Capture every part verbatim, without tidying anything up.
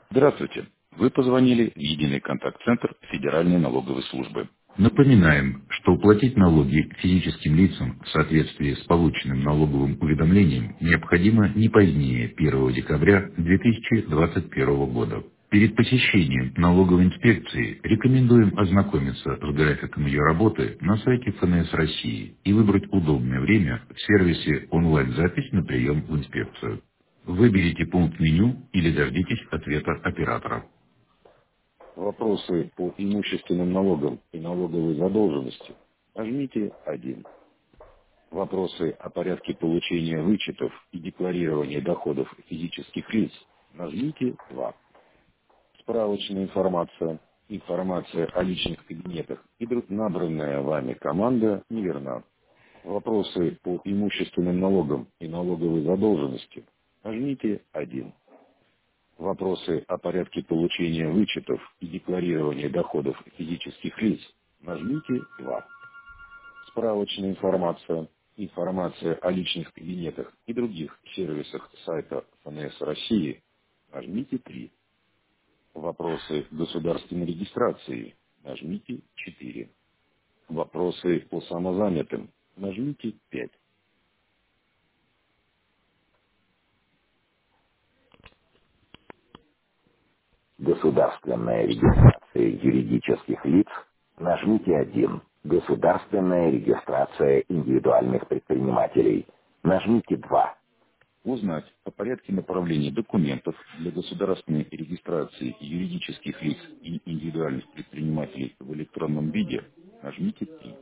Здравствуйте. Вы позвонили в единый контакт-центр Федеральной налоговой службы. Напоминаем, что уплатить налоги физическим лицам в соответствии с полученным налоговым уведомлением необходимо не позднее первого декабря две тысячи двадцать первого года. Перед посещением налоговой инспекции рекомендуем ознакомиться с графиком ее работы на сайте эф эн эс России и выбрать удобное время в сервисе онлайн-запись на прием в инспекцию. Выберите пункт меню или дождитесь ответа оператора. Вопросы по имущественным налогам и налоговой задолженности. Нажмите один. Вопросы о порядке получения вычетов и декларирования доходов физических лиц. Нажмите два. Справочная информация. Информация о личных кабинетах и друг набранная вами команда неверна. Вопросы по имущественным налогам и налоговой задолженности. Нажмите один. Вопросы о порядке получения вычетов и декларирования доходов физических лиц. Нажмите два. Справочная информация. Информация о личных кабинетах и других сервисах сайта эф эн эс России. Нажмите три. Вопросы государственной регистрации. Нажмите четыре. Вопросы по самозанятым. Нажмите пять. Государственная регистрация юридических лиц. Нажмите один. Государственная регистрация индивидуальных предпринимателей. Нажмите два. Узнать о порядке направления документов для государственной регистрации юридических лиц и индивидуальных предпринимателей в электронном виде. Нажмите три.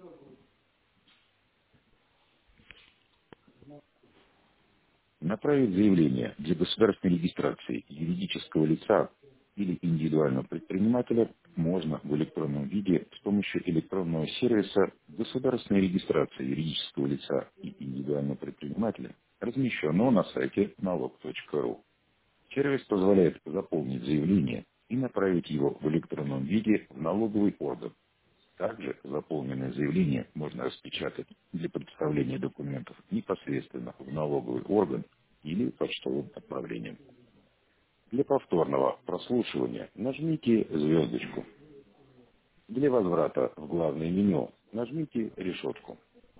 Направить заявление для государственной регистрации юридического лица или индивидуального предпринимателя можно в электронном виде с помощью электронного сервиса государственной регистрации юридического лица и индивидуального предпринимателя, размещенного на сайте налог точка ру. Сервис позволяет заполнить заявление и направить его в электронном виде в налоговый орган. Также заполненное заявление можно распечатать для представления документов непосредственно в налоговый орган или почтовым отправлением. Для повторного прослушивания нажмите звездочку. Для возврата в главное меню нажмите решетку.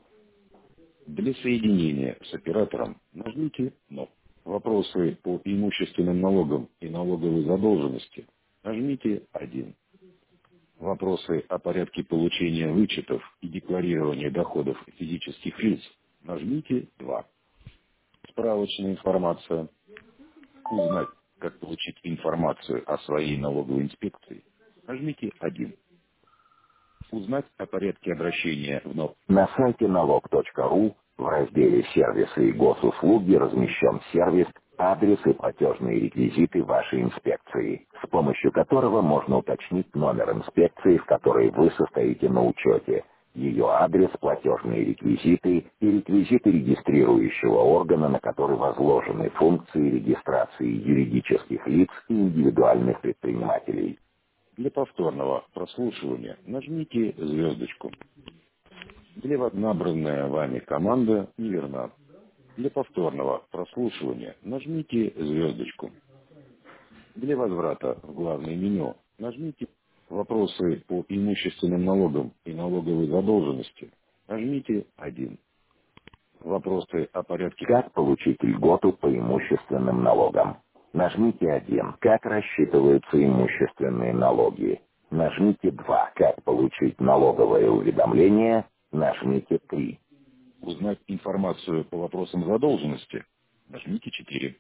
Для соединения с оператором нажмите «но». Вопросы по имущественным налогам и налоговой задолженности нажмите один. Вопросы о порядке получения вычетов и декларирования доходов физических лиц. Нажмите два. Справочная информация. Узнать, как получить информацию о своей налоговой инспекции. Нажмите один. Узнать о порядке обращения в налог. На сайте налог точка ру в разделе «Сервисы и госуслуги» размещен сервис «Адрес и платежные реквизиты вашей инспекции», с помощью которого можно уточнить номер инспекции, в которой вы состоите на учете, ее адрес, платежные реквизиты и реквизиты регистрирующего органа, на который возложены функции регистрации юридических лиц и индивидуальных предпринимателей. Для повторного прослушивания нажмите звездочку. Для набранная вами команда неверна. Для повторного прослушивания нажмите звездочку. Для возврата в главное меню нажмите «Вопросы по имущественным налогам и налоговой задолженности». Нажмите один. Вопросы о порядке. Как получить льготу по имущественным налогам? Нажмите один. Как рассчитываются имущественные налоги? Нажмите два. Как получить налоговое уведомление? Нажмите три. Узнать информацию по вопросам задолженности? Нажмите четыре.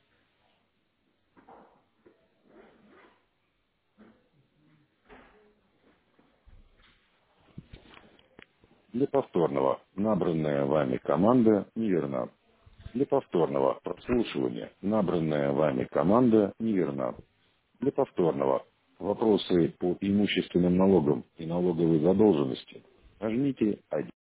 Для повторного набранная вами команда неверна. Для повторного прослушивания набранная вами команда неверна. Для повторного вопросы по имущественным налогам и налоговой задолженности нажмите один.